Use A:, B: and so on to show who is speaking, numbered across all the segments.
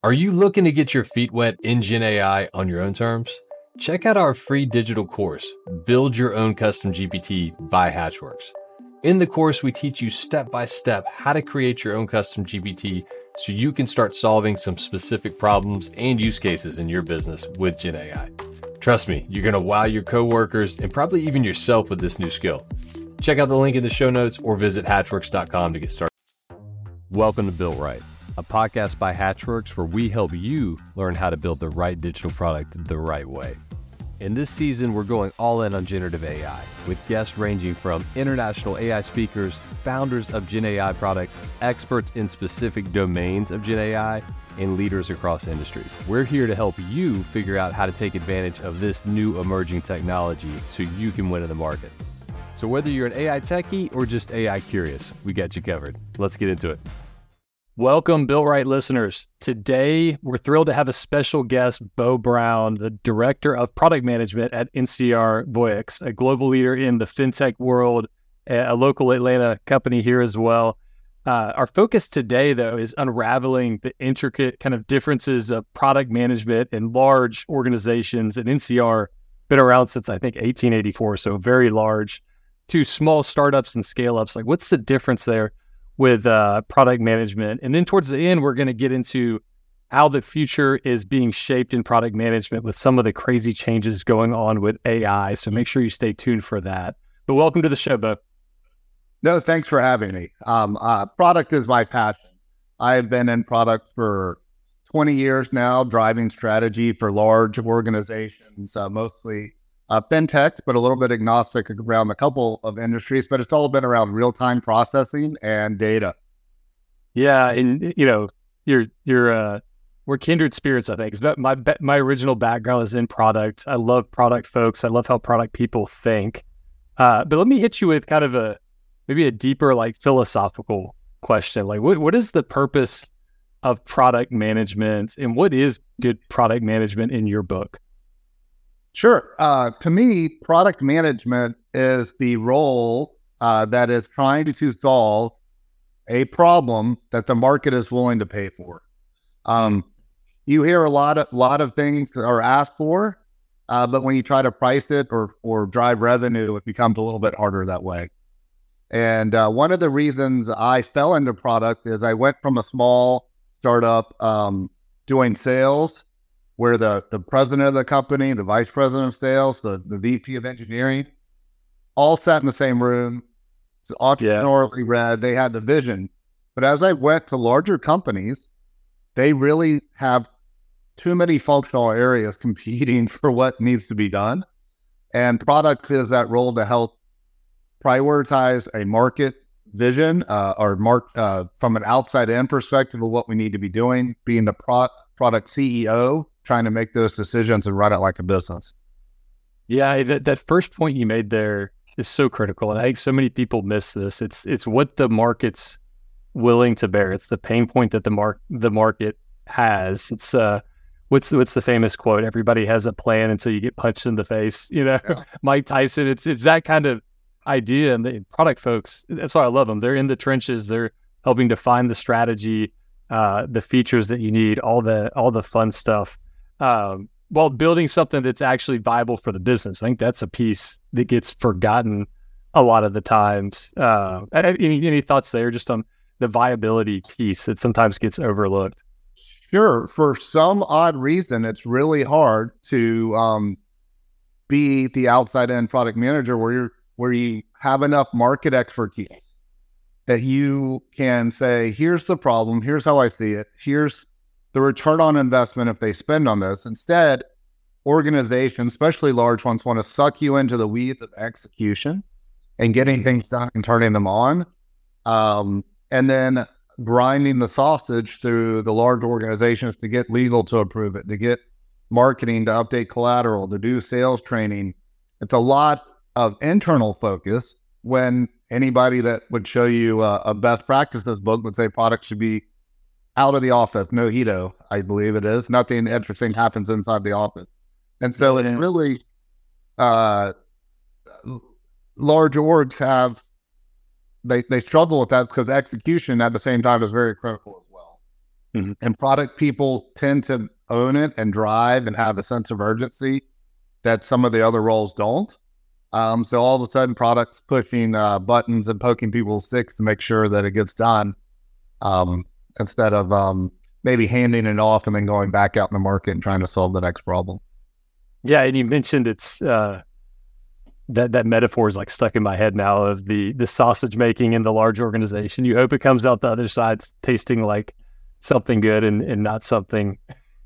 A: Are you looking to get your feet wet in Gen AI on your own terms? Check out our free digital course, Build Your Own Custom GPT by Hatchworks. In the course, we teach you step by step how to create your own custom GPT so you can start solving some specific problems and use cases in your business with Gen AI. Trust me, you're going to wow your coworkers and probably even yourself with this new skill. Check out the link in the show notes or visit hatchworks.com to get started. Welcome to Built Right, a podcast by Hatchworks where we help you learn how to build the right digital product the right way. In this season, we're going all in on generative AI with guests ranging from international AI speakers, founders of Gen AI products, experts in specific domains of Gen AI, and leaders across industries. We're here to help you figure out how to take advantage of this new emerging technology so you can win in the market. So whether you're an AI techie or just AI curious, we got you covered. Let's get into it. Welcome, Built Right listeners. Today, we're thrilled to have a special guest, Bo Brown, the Director of Product Management at NCR Voyix, a global leader in the fintech world, a local Atlanta company here as well. Our focus today, though, is unraveling the intricate kind of differences of product management in large organizations. And NCR been around since, I think, 1884, so very large, to small startups and scale-ups. Like, what's the difference there with product management? And then towards the end, we're going to get into how the future is being shaped in product management with some of the crazy changes going on with AI. So make sure you stay tuned for that. But welcome to the show, Bo.
B: No, thanks for having me. Product is my passion. I've been in product for 20 years now, driving strategy for large organizations, mostly fintech, but a little bit agnostic around a couple of industries, but it's all been around real-time processing and data.
A: Yeah, and we're kindred spirits, I think. My original background is in product. I love product folks. I love how product people think. But let me hit you with kind of maybe a deeper, like, philosophical question. Like, what is the purpose of product management, and what is good product management in your book?
B: Sure. To me, product management is the role that is trying to solve a problem that the market is willing to pay for. You hear a lot of things that are asked for, but when you try to price it or drive revenue, it becomes a little bit harder that way. And one of the reasons I fell into product is I went from a small startup doing sales, where the president of the company, the vice president of sales, the VP of engineering, all sat in the same room. It's entrepreneurially read. They had the vision. But as I went to larger companies, they really have too many functional areas competing for what needs to be done. And product is that role to help prioritize a market vision from an outside-in perspective of what we need to be doing, being the product CEO, trying to make those decisions and run it like a business.
A: Yeah, that first point you made there is so critical, and I think so many people miss this. It's what the market's willing to bear. It's the pain point that the market has. It's what's the famous quote? Everybody has a plan until you get punched in the face. Yeah. Mike Tyson. It's that kind of idea, and the product folks, that's why I love them. They're in the trenches. They're helping to find the strategy, the features that you need, all the fun stuff, while building something that's actually viable for the business. I think that's a piece that gets forgotten a lot of the times. Any thoughts there just on the viability piece that sometimes gets overlooked?
B: Sure. For some odd reason, it's really hard to be the outside-in product manager where you have enough market expertise that you can say, here's the problem, here's how I see it, here's the return on investment if they spend on this. Instead, organizations, especially large ones, want to suck you into the weeds of execution and getting things done and turning them on, and then grinding the sausage through the large organizations to get legal to approve it, to get marketing to update collateral, to do sales training. It's a lot of internal focus when anybody that would show you a best practices book would say products should be out of the office, no hito, I believe it is. Nothing interesting happens inside the office. And so it's really, large orgs they struggle with that because execution at the same time is very critical as well. And product people tend to own it and drive and have a sense of urgency that some of the other roles don't. So all of a sudden, products pushing buttons and poking people's sticks to make sure that it gets done, instead of maybe handing it off and then going back out in the market and trying to solve the next problem.
C: Yeah, and you mentioned it's that metaphor is like stuck in my head now of the sausage making in the large organization. You hope it comes out the other side tasting like something good and not something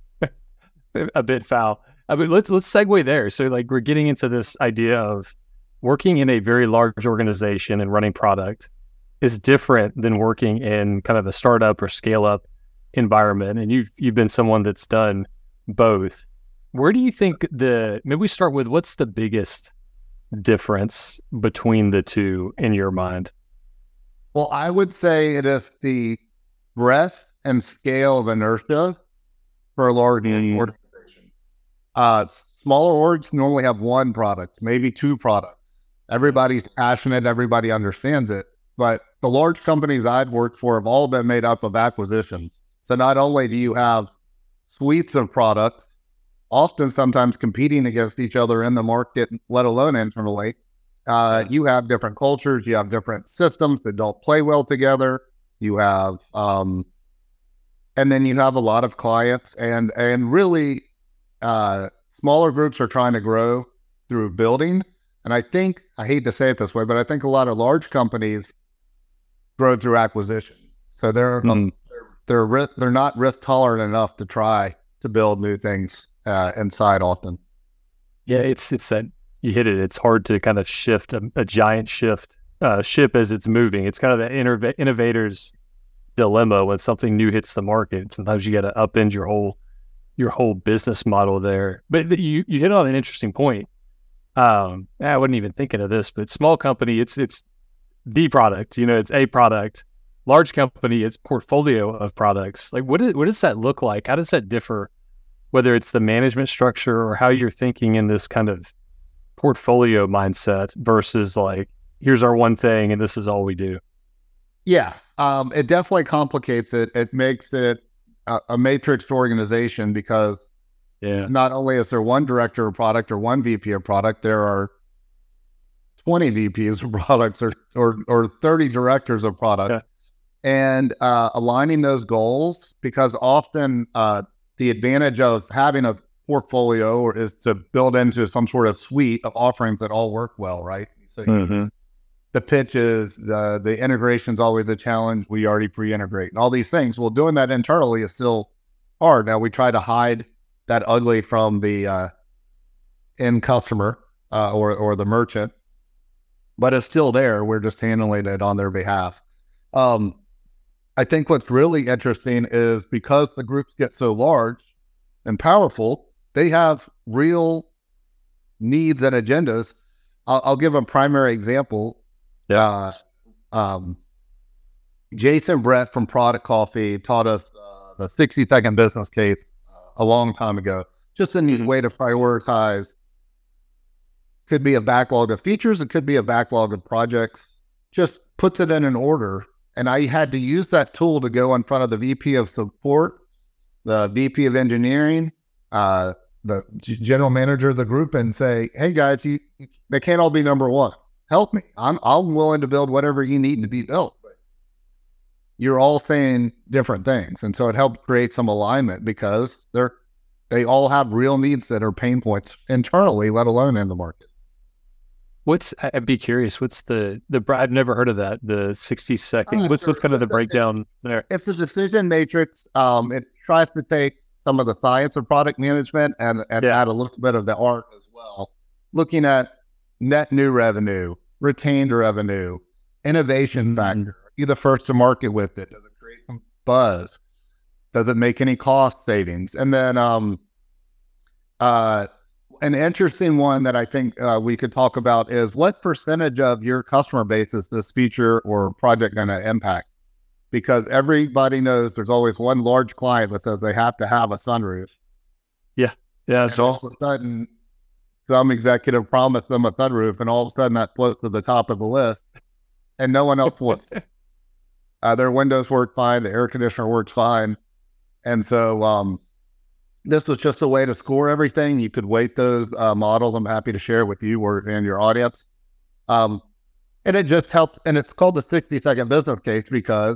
C: a bit foul. I mean, let's segue there. So like we're getting into this idea of working in a very large organization and running product is different than working in kind of a startup or scale up environment. And you've been someone that's done both. Where do you think maybe we start with what's the biggest difference between the two in your mind?
B: Well, I would say it is the breadth and scale of inertia for a large organization. Smaller orgs normally have one product, maybe two products. Everybody's passionate, everybody understands it. But the large companies I've worked for have all been made up of acquisitions. So not only do you have suites of products, often sometimes competing against each other in the market, let alone internally, you have different cultures, you have different systems that don't play well together. You have, and then you have a lot of clients and really, smaller groups are trying to grow through building. And I hate to say it this way, but I think a lot of large companies grow through acquisition. So they're not risk tolerant enough to try to build new things inside often.
C: Yeah, it's that you hit it. It's hard to kind of shift a giant ship as it's moving. It's kind of the innovator's dilemma when something new hits the market. Sometimes you got to upend your whole business model there. But you hit on an interesting point. I wasn't even thinking of this, but small company, it's the product. It's a product. Large company, it's portfolio of products. Like what does that look like? How does that differ? Whether it's the management structure or how you're thinking in this kind of portfolio mindset versus like, here's our one thing and this is all we do.
B: Yeah, it definitely complicates it. It makes it a matrix organization because not only is there one director of product or one VP of product, there are 20 VPs of products or 30 directors of product. Yeah. And aligning those goals, because often the advantage of having a portfolio is to build into some sort of suite of offerings that all work well, right? So the pitch is, the integration is always a challenge. We already pre-integrate and all these things. Well, doing that internally is still hard. Now we try to hide that ugly from the end customer or the merchant, but it's still there. We're just handling it on their behalf. I think what's really interesting is because the groups get so large and powerful, they have real needs and agendas. I'll give a primary example. Yeah. Jason Brett from Product Coffee taught us the 60-second business case a long time ago, just in his way to prioritize. Could be a backlog of features. It could be a backlog of projects. Just puts it in an order. And I had to use that tool to go in front of the VP of support, the VP of engineering, the general manager of the group and say, hey guys, they can't all be number one. Help me. I'm willing to build whatever you need to be built. But you're all saying different things. And so it helped create some alignment because they all have real needs that are pain points internally, let alone in the market.
C: I'd be curious, what's the I've never heard of that, the 60-second, what's kind of the breakdown there?
B: It's a decision matrix. It tries to take some of the science of product management and add a little bit of the art as well. Looking at net new revenue, retained revenue, innovation factor. Are you the first to market with it? Does it create some buzz? Does it make any cost savings? And then an interesting one that I think we could talk about is what percentage of your customer base is this feature or project going to impact? Because everybody knows there's always one large client that says they have to have a sunroof.
C: Yeah.
B: And all of a sudden, some executive promised them a sunroof, and all of a sudden that floats to the top of the list, and no one else wants it. Their windows work fine, the air conditioner works fine, And so this was just a way to score everything. You could weight those models. I'm happy to share with you and your audience. And it just helps. And it's called the 60-second business case because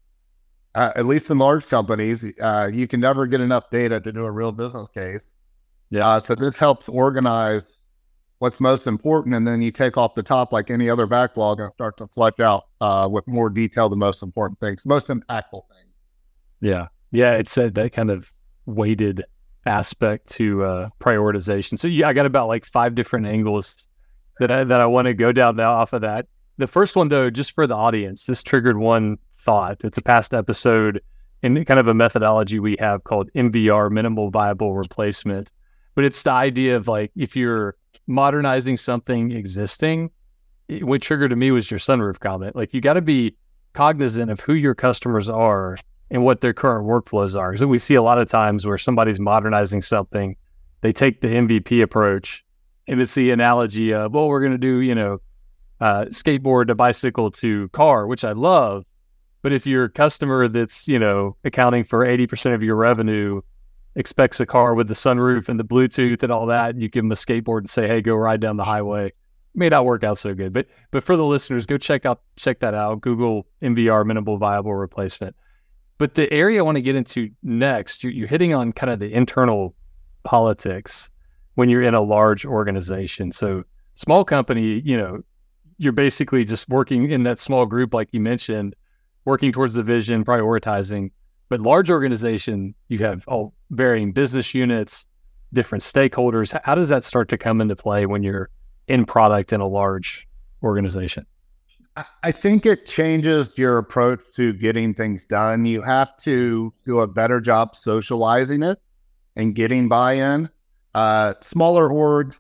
B: at least in large companies, you can never get enough data to do a real business case.
C: Yeah.
B: So this helps organize what's most important, and then you take off the top like any other backlog and start to flesh out with more detail the most important things, most impactful things.
C: Yeah. Yeah. It's that kind of weighted aspect to prioritization. So I got about like 5 different angles that I want to go down now off of that. The first one, though, just for the audience, this triggered one thought. It's a past episode and kind of a methodology we have called MVR, minimal viable replacement. But it's the idea of like, if you're modernizing something existing, what triggered to me was your sunroof comment. Like, you got to be cognizant of who your customers are and what their current workflows are. So we see a lot of times where somebody's modernizing something, they take the MVP approach, and it's the analogy of, well, we're going to do, skateboard to bicycle to car, which I love. But if your customer that's, accounting for 80% of your revenue expects a car with the sunroof and the Bluetooth and all that, you give them a skateboard and say, hey, go ride down the highway. May not work out so good. But for the listeners, go check that out. Google MVR, minimal viable replacement. But the area I want to get into next, you're hitting on kind of the internal politics when you're in a large organization. So small company, you're basically just working in that small group, like you mentioned, working towards the vision, prioritizing. But large organization, you have all varying business units, different stakeholders. How does that start to come into play when you're in product in a large organization?
B: I think it changes your approach to getting things done. You have to do a better job socializing it and getting buy-in. Smaller orgs,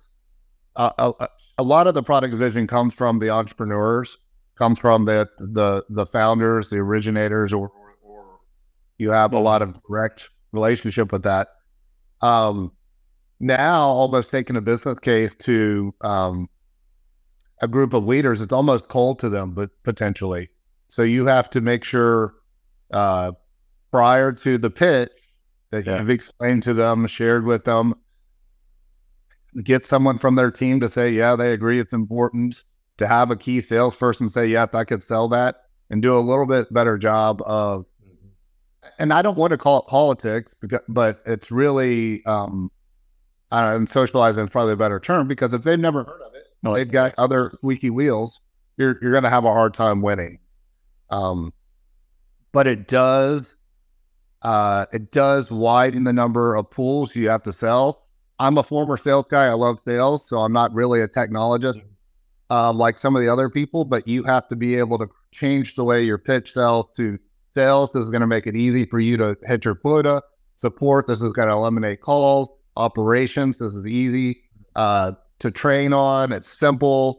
B: a lot of the product vision comes from the entrepreneurs, comes from the founders, the originators, or you have a lot of direct relationship with that. Now, almost taking a business case to a group of leaders, it's almost cold to them, but potentially. So you have to make sure prior to the pitch that you've explained to them, shared with them, get someone from their team to say, yeah, they agree it's important, to have a key salesperson say, yep, I could sell that, and do a little bit better job of, and I don't want to call it politics, but it's really, I don't know, and socializing is probably a better term, because if they've never heard of it, they've got other squeaky wheels, you're going to have a hard time winning. But it does widen the number of pools you have to sell. I'm a former sales guy. I love sales, so I'm not really a technologist like some of the other people, but you have to be able to change the way your pitch sells to sales. This is going to make it easy for you to hit your quota. Support, this is going to eliminate calls. Operations, this is easy to train on. It's simple.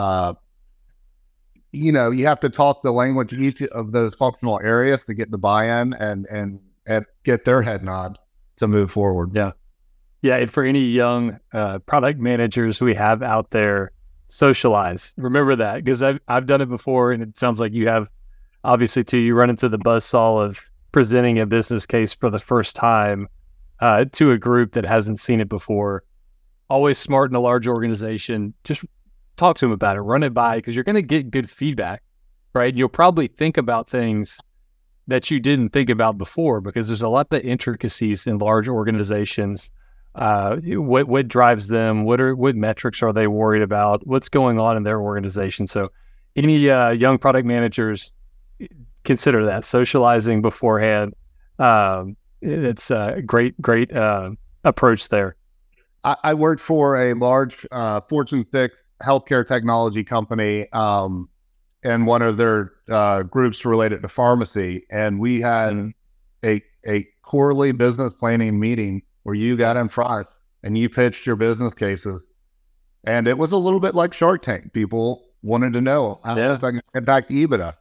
B: You have to talk the language of each of those functional areas to get the buy-in and get their head nod to move forward.
C: Yeah. Yeah. And for any young product managers we have out there, socialize. Remember that, because I've done it before, and it sounds like you have, obviously, too. You run into the buzzsaw of presenting a business case for the first time to a group that hasn't seen it before. Always smart in a large organization. Just talk to them about it, run it by, because you're going to get good feedback, right? And you'll probably think about things that you didn't think about before, because there's a lot of intricacies in large organizations. What drives them? What metrics are they worried about? What's going on in their organization? So any young product managers, consider that socializing beforehand. It's a great approach there.
B: I worked for a large Fortune 6 healthcare technology company, and one of their groups related to pharmacy. And we had a quarterly business planning meeting where you got in front and you pitched your business cases. And it was a little bit like Shark Tank. People wanted to know how does that impact EBITDA?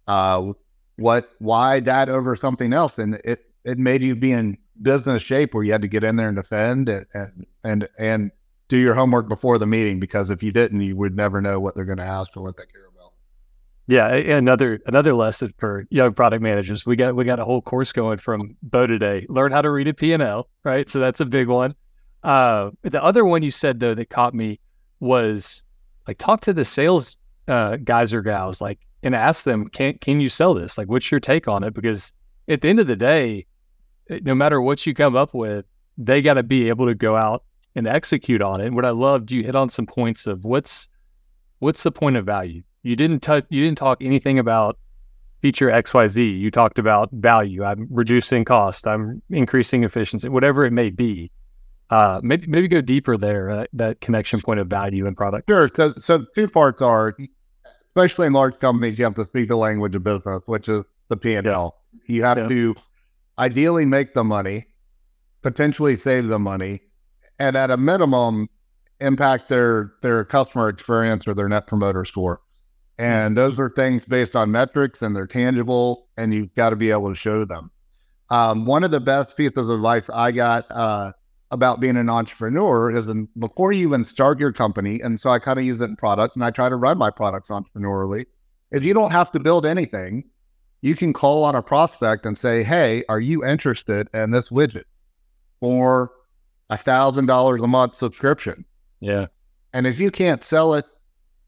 B: Why that over something else? And it made you be in business shape where you had to get in there and defend and do your homework before the meeting, because if you didn't, you would never know what they're going to ask or what they care about.
C: Yeah, another lesson for young product managers. We got a whole course going from Bo today. Learn how to read a P&L, right? So that's a big one. The other one you said though that caught me was like talk to the sales guys or gals, like, and ask them, can you sell this? Like, what's your take on it? Because at the end of the day, no matter what you come up with, they got to be able to go out and execute on it. And what I loved, you hit on some points of what's the point of value. You didn't talk anything about feature XYZ. You talked about value. I'm reducing cost. I'm increasing efficiency, whatever it may be. Maybe go deeper there, that connection point of value and product.
B: Sure. So two parts are, especially in large companies, you have to speak the language of business, which is the P&L. You have to ideally make the money, potentially save the money, and at a minimum, impact their customer experience or their net promoter score. And those are things based on metrics, and they're tangible, and you've got to be able to show them. One of the best pieces of advice I got about being an entrepreneur is before you even start your company, and so I kind of use it in products, and I try to run my products entrepreneurially, is you don't have to build anything. You can call on a prospect and say, hey, are you interested in this widget for $1,000 a month subscription?
C: Yeah.
B: And if you can't sell it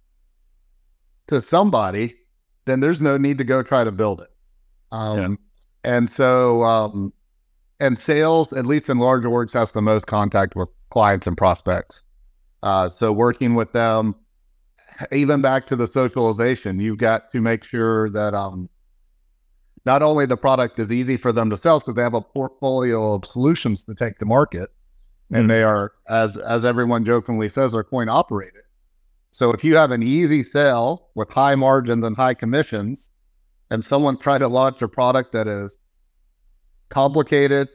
B: to somebody, then there's no need to go try to build it. And so, and sales, at least in large orgs, has the most contact with clients and prospects. So working with them, even back to the socialization, you've got to make sure that not only the product is easy for them to sell, so they have a portfolio of solutions to take to market, and they are, as everyone jokingly says, are coin operated. So if you have an easy sell with high margins and high commissions, and someone try to launch a product that is complicated,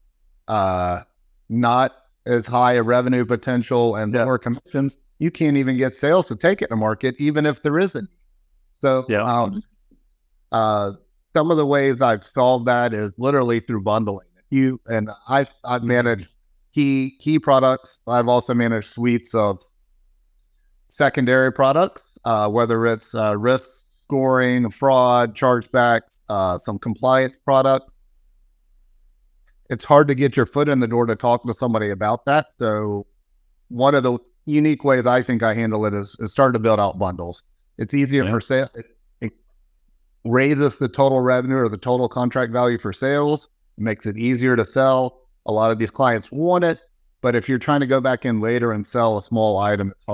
B: not as high a revenue potential and lower commissions, you can't even get sales to take it to market, even if there isn't. So some of the ways I've solved that is literally through bundling. I've managed key products. I've also managed suites of secondary products, whether it's risk scoring, fraud, chargebacks, some compliance products. It's hard to get your foot in the door to talk to somebody about that. So one of the unique ways I think I handle it is start to build out bundles. It's easier for sale. It raises the total revenue or the total contract value for sales, makes it easier to sell. A lot of these clients want it, but if you're trying to go back in later and sell a small item, it's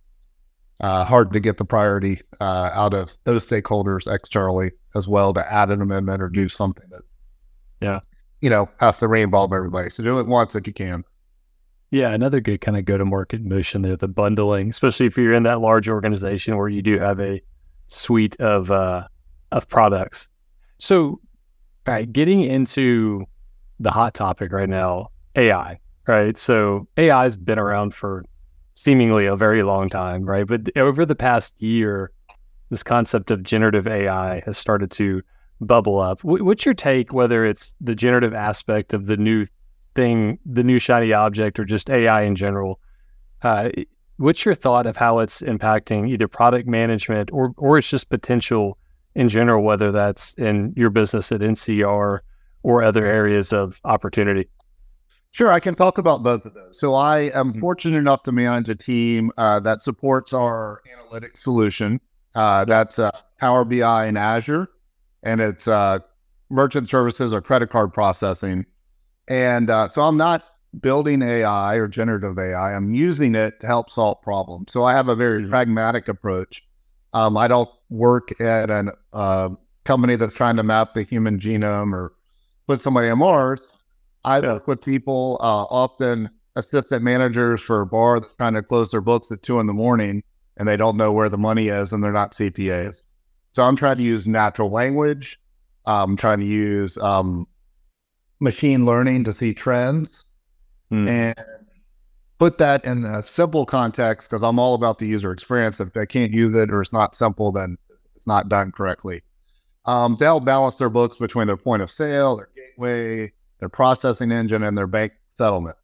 B: hard to get the priority out of those stakeholders externally as well to add an amendment or do something that, has to re-involve everybody. So do it once if you can.
C: Yeah, another good kind of go-to-market motion there, the bundling, especially if you're in that large organization where you do have a suite of products. So, all right, getting into the hot topic right now, AI, right? So AI has been around for seemingly a very long time, right? But over the past year, this concept of generative AI has started to bubble up. What's your take, whether it's the generative aspect of the new thing, the new shiny object, or just AI in general? What's your thought of how it's impacting either product management or it's just potential in general, whether that's in your business at NCR or other areas of opportunity?
B: Sure, I can talk about both of those. So I am fortunate enough to manage a team that supports our analytics solution. That's Power BI and Azure, and it's merchant services or credit card processing. And so I'm not building AI or generative AI. I'm using it to help solve problems. So I have a very pragmatic approach. I don't work at a company that's trying to map the human genome or put somebody on Mars. I work with people, often assistant managers for a bar that's trying to close their books at 2 a.m. and they don't know where the money is and they're not CPAs. So I'm trying to use natural language. I'm trying to use machine learning to see trends and put that in a simple context, because I'm all about the user experience. If they can't use it or it's not simple, then it's not done correctly. They'll balance their books between their point of sale, their gateway, their processing engine, and their bank settlement.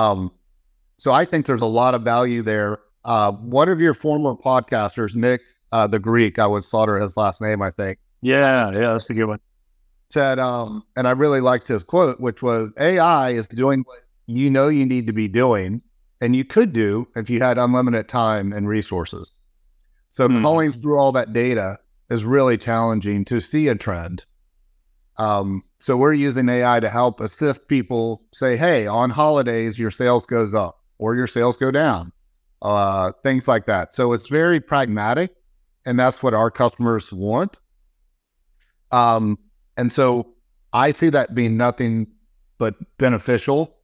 B: So I think there's a lot of value there. One of your former podcasters, Nick the Greek, I would slaughter his last name, I think.
C: Yeah, that's a good one.
B: Said, and I really liked his quote, which was, AI is doing what you know you need to be doing, and you could do if you had unlimited time and resources. So calling through all that data is really challenging to see a trend. So we're using AI to help assist people say, hey, on holidays, your sales goes up or your sales go down, things like that. So it's very pragmatic, and that's what our customers want. And so I see that being nothing but beneficial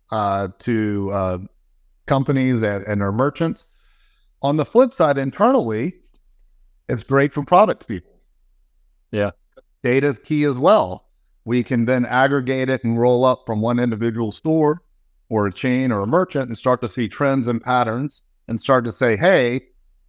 B: to companies and our merchants. On the flip side, internally, it's great for product people.
C: Yeah.
B: Data is key as well. We can then aggregate it and roll up from one individual store or a chain or a merchant and start to see trends and patterns and start to say, hey,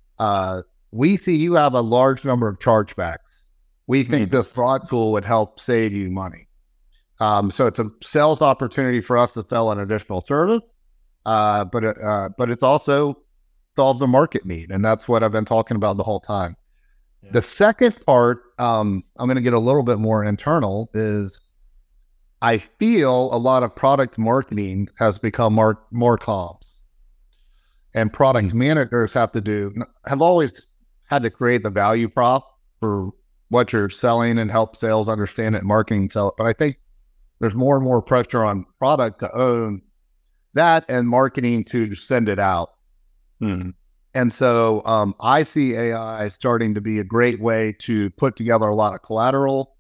B: we see you have a large number of chargebacks. We think this fraud tool would help save you money. So it's a sales opportunity for us to sell an additional service, but it's also solves a market need. And that's what I've been talking about the whole time. Yeah. The second part, I'm going to get a little bit more internal, is I feel a lot of product marketing has become more comms. And product managers have always had to create the value prop for what you're selling and help sales understand it and marketing sell it. But I think there's more and more pressure on product to own that and marketing to send it out. And so I see AI starting to be a great way to put together a lot of collateral,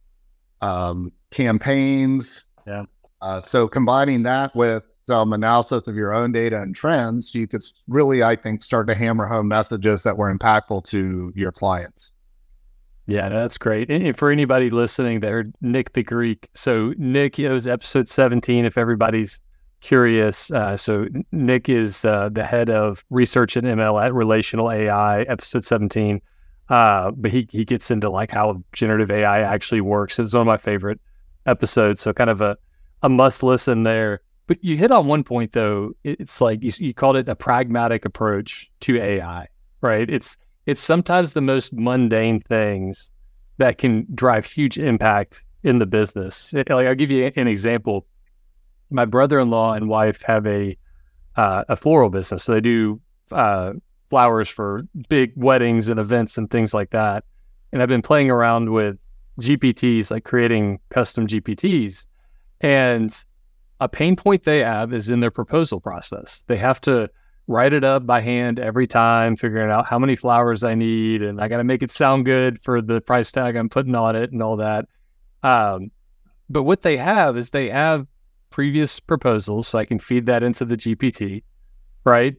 B: campaigns.
C: Yeah.
B: So combining that with some analysis of your own data and trends, you could really, I think, start to hammer home messages that were impactful to your clients.
C: Yeah, that's great. And for anybody listening that heard Nick the Greek, so Nick, it was episode 17, if everybody's curious. So Nick is the head of research and ML at Relational AI, episode 17. But he gets into like how generative AI actually works. It's one of my favorite episodes. So kind of a must listen there. But you hit on one point though. It's like you called it a pragmatic approach to AI, right? It's sometimes the most mundane things that can drive huge impact in the business. Like I'll give you an example. My brother-in-law and wife have a floral business. So they do flowers for big weddings and events and things like that. And I've been playing around with GPTs, like creating custom GPTs. And a pain point they have is in their proposal process. They have to write it up by hand every time, figuring out how many flowers I need, and I got to make it sound good for the price tag I'm putting on it and all that. But what they have is they have previous proposals, so I can feed that into the GPT, right?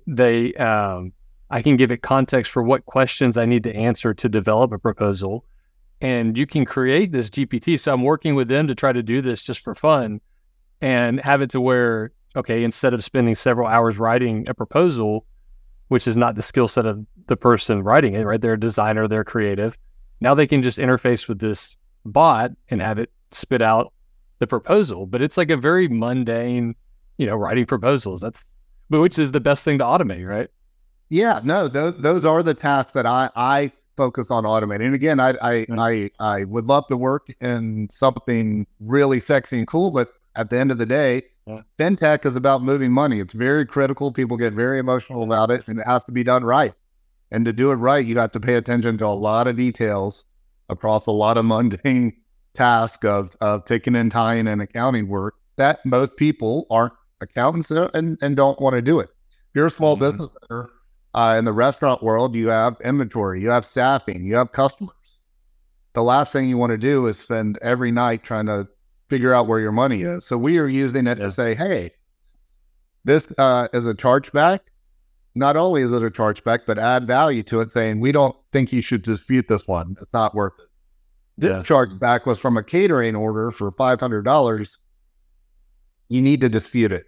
C: I can give it context for what questions I need to answer to develop a proposal, and you can create this GPT. So I'm working with them to try to do this just for fun and have it to where, okay, instead of spending several hours writing a proposal, which is not the skill set of the person writing it, right? They're a designer, they're creative. Now they can just interface with this bot and have it spit out the proposal. But it's like a very mundane, writing proposals. Which is the best thing to automate, right?
B: Yeah, no, those are the tasks that I focus on automating. And again, I would love to work in something really sexy and cool, but at the end of the day, fintech is about moving money. It's very critical. People get very emotional about it, and it has to be done right. And to do it right, you have to pay attention to a lot of details across a lot of mundane tasks of ticking and tying and accounting work that most people aren't accountants and don't want to do it. If you're a small business owner in the restaurant world, you have inventory, you have staffing, you have customers. The last thing you want to do is spend every night trying to figure out where your money is. So we are using it to say, hey, this is a chargeback. Not only is it a chargeback, but add value to it, saying, we don't think you should dispute this one. It's not worth it. This chargeback was from a catering order for $500. You need to dispute it.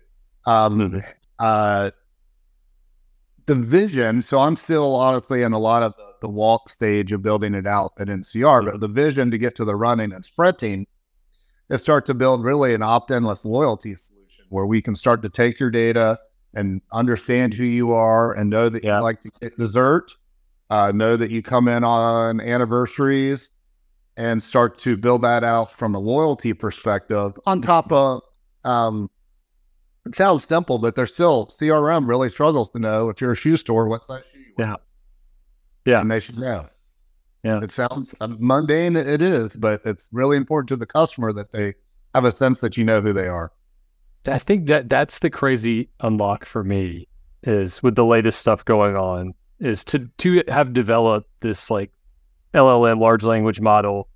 B: The vision, so I'm still honestly in a lot of the walk stage of building it out at NCR, but the vision to get to the running and sprinting is start to build really an opt-in-less loyalty solution where we can start to take your data and understand who you are and know that you like to get dessert know that you come in on anniversaries and start to build that out from a loyalty perspective on top of, it sounds simple, but there's still CRM really struggles to know if you're a shoe store, what size shoe you wear.
C: Yeah.
B: And they should know.
C: Yeah.
B: It sounds mundane. It is, but it's really important to the customer that they have a sense that you know who they are.
C: I think that's the crazy unlock for me is with the latest stuff going on is to have developed this like LLM large language model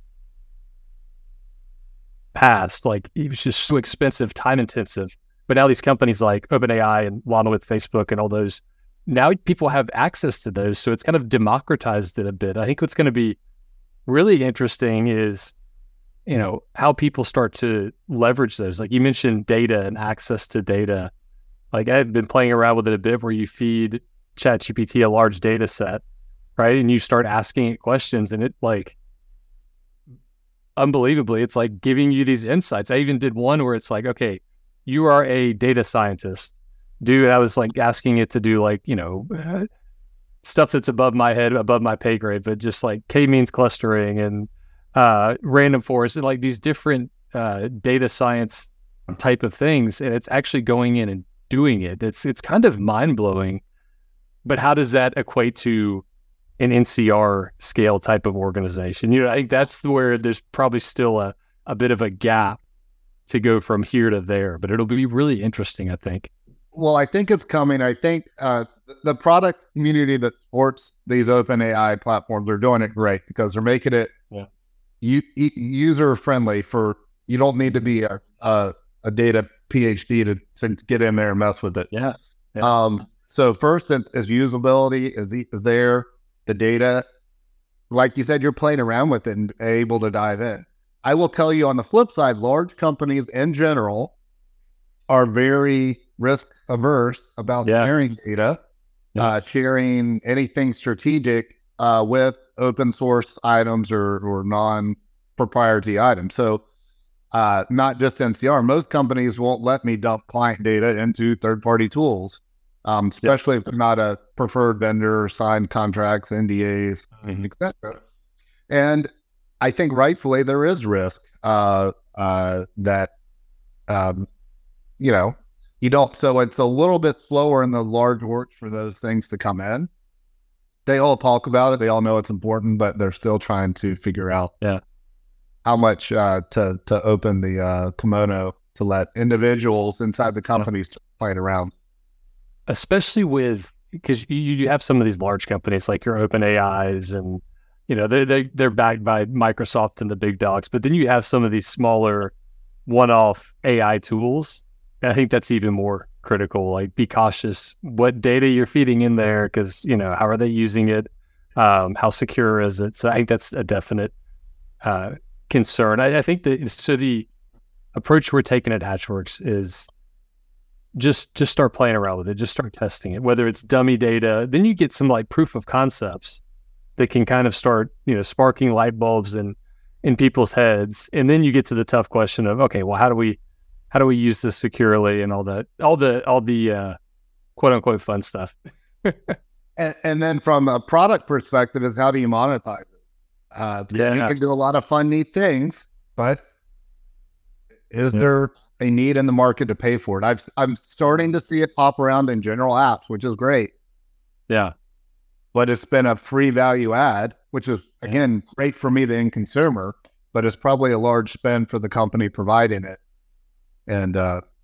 C: past, like it was just so expensive, time intensive. But now these companies like OpenAI and Llama with Facebook and all those, now people have access to those. So it's kind of democratized it a bit. I think what's going to be really interesting is, you know, how people start to leverage those. Like you mentioned data and access to data. Like I've been playing around with it a bit where you feed ChatGPT a large data set, right? And you start asking it questions and it like, unbelievably, it's like giving you these insights. I even did one where it's like, okay, you are a data scientist. I was like asking it to do like, you know, stuff that's above my head, above my pay grade, but just like k-means clustering and random forest and like these different data science type of things. And it's actually going in and doing it. It's kind of mind-blowing. But how does that equate to an NCR scale type of organization? You know, I think that's where there's probably still a bit of a gap to go from here to there, but it'll be really interesting, I think.
B: Well, I think it's coming. I think the product community that supports these open AI platforms are doing it great because they're making it user friendly. For you don't need to be a data PhD to get in there and mess with it.
C: Yeah.
B: So first is usability is there. The data, like you said, you're playing around with it and able to dive in. I will tell you on the flip side, large companies in general are very risk averse about sharing data, sharing anything strategic with open source items or non-proprietary items. So not just NCR, most companies won't let me dump client data into third-party tools, especially if they're not a preferred vendor, signed contracts, NDAs, etc. And I think rightfully there is risk that, you know, you don't. So it's a little bit slower in the large works for those things to come in. They all talk about it. They all know it's important, but they're still trying to figure out how much to open the kimono to let individuals inside the companies play it around.
C: Especially because you have some of these large companies like your OpenAIs and, you know, they're backed by Microsoft and the big dogs, but then you have some of these smaller one-off AI tools. And I think that's even more critical. Like, be cautious what data you're feeding in there, because, you know, how are they using it? How secure is it? So I think that's a definite concern. I think the approach we're taking at Hatchworks is just start playing around with it. Just start testing it, whether it's dummy data. Then you get some like proof of concepts that can kind of start, you know, sparking light bulbs in people's heads. And then you get to the tough question of, okay, well, how do we use this securely and all the quote unquote fun stuff.
B: and then from a product perspective is how do you monetize it? You can do a lot of fun, neat things, but is there a need in the market to pay for it? I'm starting to see it pop around in general apps, which is great.
C: Yeah.
B: But it's been a free value add, which is, again, great for me, the end consumer, but it's probably a large spend for the company providing it. And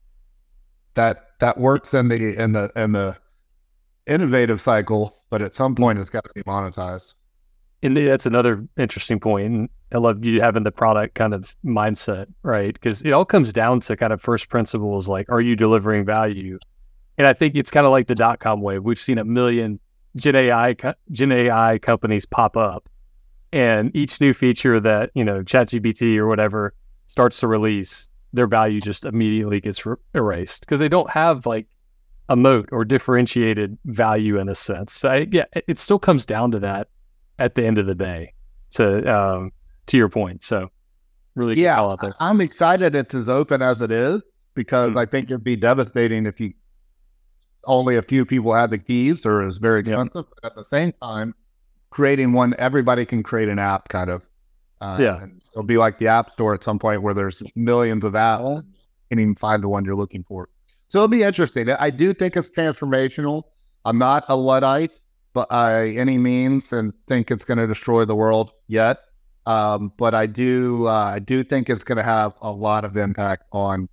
B: that works in the innovative cycle, but at some point it's got to be monetized.
C: And that's another interesting point. And I love you having the product kind of mindset, right? Because it all comes down to kind of first principles, like, are you delivering value? And I think it's kind of like the .com wave. We've seen a million Gen AI companies pop up, and each new feature that, you know, ChatGPT or whatever starts to release, their value just immediately gets erased because they don't have like a moat or differentiated value in a sense. So it still comes down to that at the end of the day, to your point. So really out there.
B: I'm excited it's as open as it is, because I think it'd be devastating if you only a few people have the keys or is very expensive. But at the same time, creating one, everybody can create an app kind of. And it'll be like the App Store at some point where there's millions of apps and you can't even find the one you're looking for. So it'll be interesting. I do think it's transformational. I'm not a Luddite by any means and think it's going to destroy the world yet. But I do think it's going to have a lot of impact on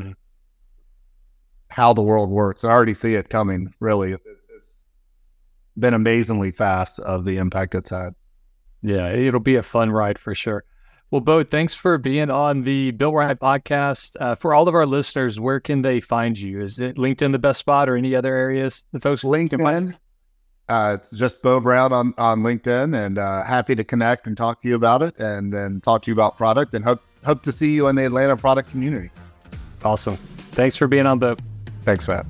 B: how the world works. I already see it coming, really. It's been amazingly fast of the impact it's had.
C: Yeah, it'll be a fun ride for sure. Well, Bo, thanks for being on the Built Right podcast. For all of our listeners, where can they find you? Is it LinkedIn the best spot or any other areas the folks
B: LinkedIn, can find? It's just Bo Brown on LinkedIn, and happy to connect and talk to you about it and talk to you about product, and hope to see you in the Atlanta product community.
C: Awesome. Thanks for being on, Bo.
B: Thanks, Matt.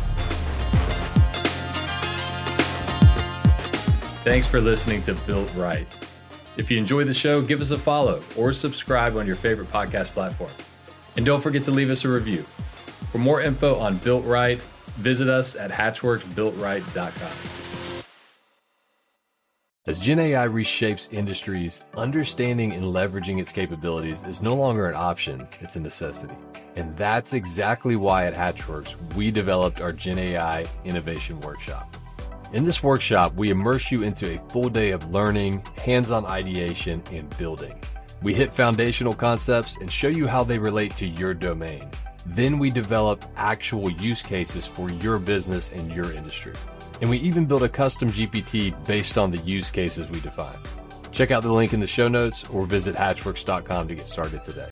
A: Thanks for listening to Built Right. If you enjoyed the show, give us a follow or subscribe on your favorite podcast platform. And don't forget to leave us a review. For more info on Built Right, visit us at hatchworksbuiltright.com. As Gen AI reshapes industries, understanding and leveraging its capabilities is no longer an option, it's a necessity. And that's exactly why at Hatchworks, we developed our Gen AI Innovation Workshop. In this workshop, we immerse you into a full day of learning, hands-on ideation, and building. We hit foundational concepts and show you how they relate to your domain. Then we develop actual use cases for your business and your industry. And we even build a custom GPT based on the use cases we define. Check out the link in the show notes or visit hatchworks.com to get started today.